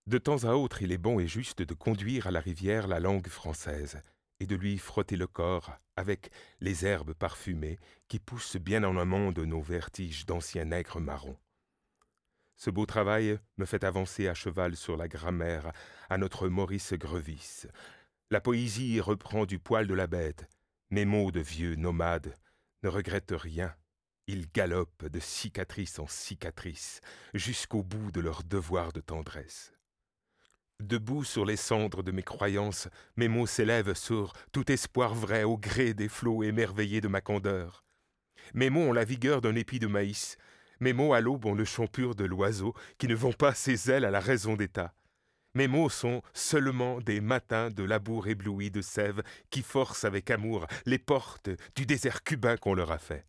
De temps à autre, il est bon et juste de conduire à la rivière la langue française et de lui frotter le corps avec les herbes parfumées qui poussent bien en amont de nos vertiges d'anciens nègres marrons. Ce beau travail me fait avancer à cheval sur la grammaire à notre Maurice Grevis. La poésie reprend du poil de la bête. Mes mots de vieux nomades ne regrettent rien. Ils galopent de cicatrice en cicatrice jusqu'au bout de leur devoir de tendresse. Debout sur les cendres de mes croyances, mes mots s'élèvent sur tout espoir vrai au gré des flots émerveillés de ma candeur. Mes mots ont la vigueur d'un épi de maïs. Mes mots à l'aube ont le chant pur de l'oiseau qui ne vend pas ses ailes à la raison d'état. Mes mots sont seulement des matins de labour éblouis de sève qui forcent avec amour les portes du désert cubain qu'on leur a fait.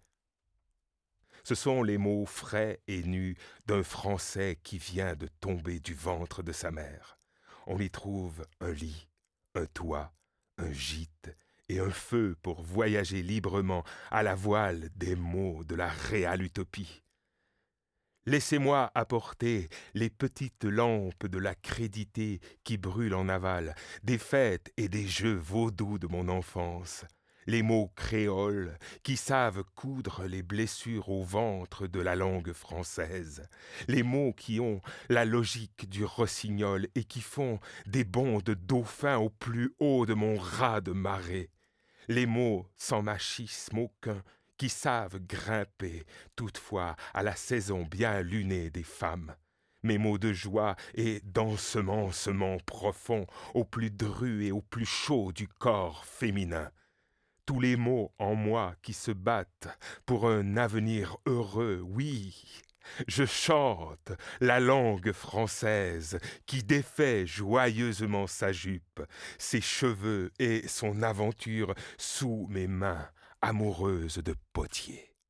Ce sont les mots frais et nus d'un Français qui vient de tomber du ventre de sa mère. On y trouve un lit, un toit, un gîte et un feu pour voyager librement à la voile des mots de la réelle utopie. Laissez-moi apporter les petites lampes de la crédité qui brûlent en aval, des fêtes et des jeux vaudous de mon enfance. Les mots créoles qui savent coudre les blessures au ventre de la langue française. Les mots qui ont la logique du rossignol et qui font des bonds de dauphin au plus haut de mon raz de marée. Les mots sans machisme aucun qui savent grimper toutefois à la saison bien lunée des femmes. Mes mots de joie et d'ensemencement profond au plus dru et au plus chaud du corps féminin. Tous les mots en moi qui se battent pour un avenir heureux, oui. Je chante la langue française qui défait joyeusement sa jupe, ses cheveux et son aventure sous mes mains amoureuses de potier.